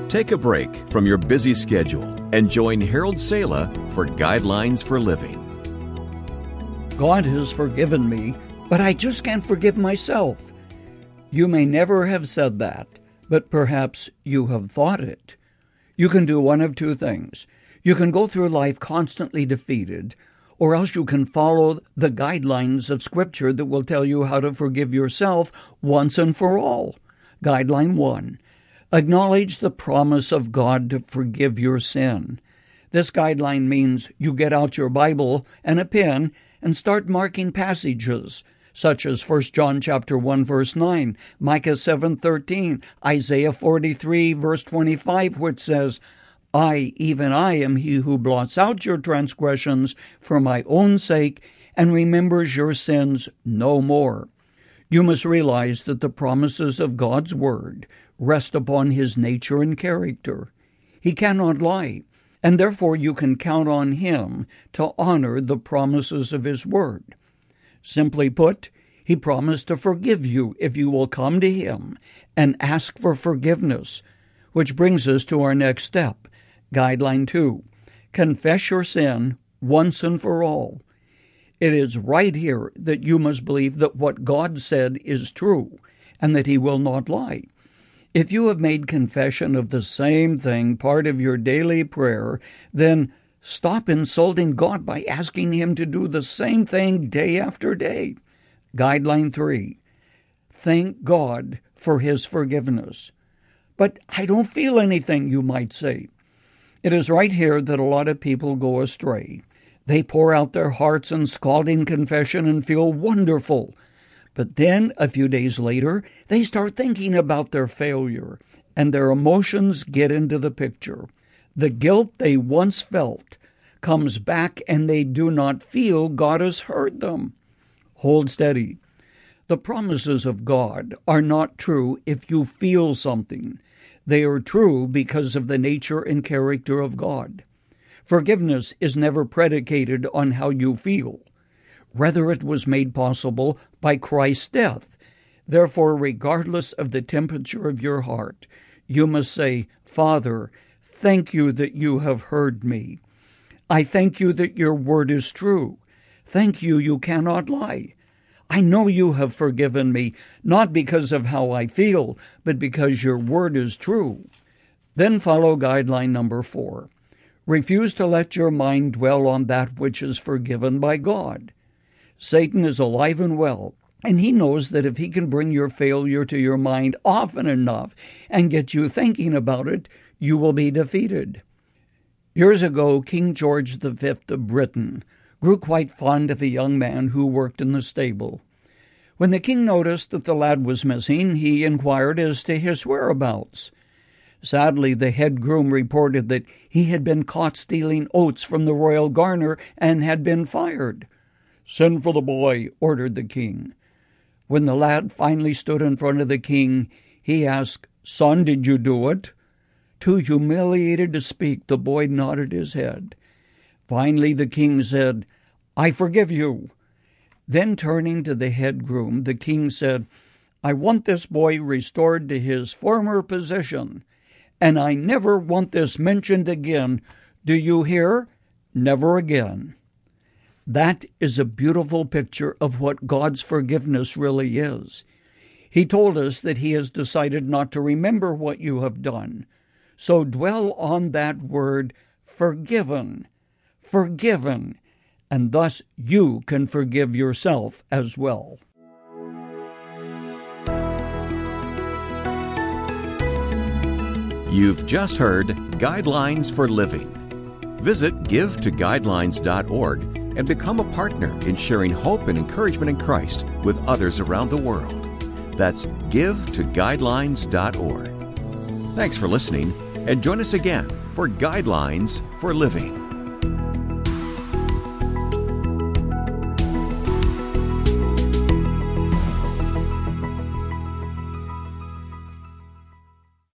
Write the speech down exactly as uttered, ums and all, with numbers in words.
Take a break from your busy schedule and join Harold Sala for Guidelines for Living. God has forgiven me, but I just can't forgive myself. You may never have said that, but perhaps you have thought it. You can do one of two things. You can go through life constantly defeated, or else you can follow the guidelines of Scripture that will tell you how to forgive yourself once and for all. Guideline one. Acknowledge the promise of God to forgive your sin. This guideline means you get out your Bible and a pen and start marking passages, such as First John chapter one, verse nine, Micah seven thirteen, Isaiah forty-three, verse twenty-five, which says, I, even I, am he who blots out your transgressions for my own sake and remembers your sins no more. You must realize that the promises of God's Word rest upon His nature and character. He cannot lie, and therefore you can count on Him to honor the promises of His Word. Simply put, He promised to forgive you if you will come to Him and ask for forgiveness, which brings us to our next step. Guideline two. Confess your sin once and for all. It is right here that you must believe that what God said is true and that He will not lie. If you have made confession of the same thing part of your daily prayer, then stop insulting God by asking Him to do the same thing day after day. Guideline three. Thank God for His forgiveness. But I don't feel anything, you might say. It is right here that a lot of people go astray. They pour out their hearts in scalding confession and feel wonderful. But then, a few days later, they start thinking about their failure, and their emotions get into the picture. The guilt they once felt comes back, and they do not feel God has heard them. Hold steady. The promises of God are not true if you feel something. They are true because of the nature and character of God. Forgiveness is never predicated on how you feel. Rather, it was made possible by Christ's death. Therefore, regardless of the temperature of your heart, you must say, Father, thank you that you have heard me. I thank you that your word is true. Thank you, you cannot lie. I know you have forgiven me, not because of how I feel, but because your word is true. Then follow guideline number four. Refuse to let your mind dwell on that which is forgiven by God. Satan is alive and well, and he knows that if he can bring your failure to your mind often enough and get you thinking about it, you will be defeated. Years ago, King George the Fifth of Britain grew quite fond of a young man who worked in the stable. When the king noticed that the lad was missing, he inquired as to his whereabouts. Sadly, the head groom reported that he had been caught stealing oats from the royal garner and had been fired. "Send for the boy," ordered the king. When the lad finally stood in front of the king, he asked, "Son, did you do it?" Too humiliated to speak, the boy nodded his head. Finally, the king said, "I forgive you." Then turning to the head groom, the king said, "I want this boy restored to his former position, and I never want this mentioned again. Do you hear? Never again." That is a beautiful picture of what God's forgiveness really is. He told us that He has decided not to remember what you have done. So dwell on that word, forgiven, forgiven, and thus you can forgive yourself as well. You've just heard Guidelines for Living. Visit give to guidelines dot org and become a partner in sharing hope and encouragement in Christ with others around the world. That's give to guidelines dot org. Thanks for listening, and join us again for Guidelines for Living.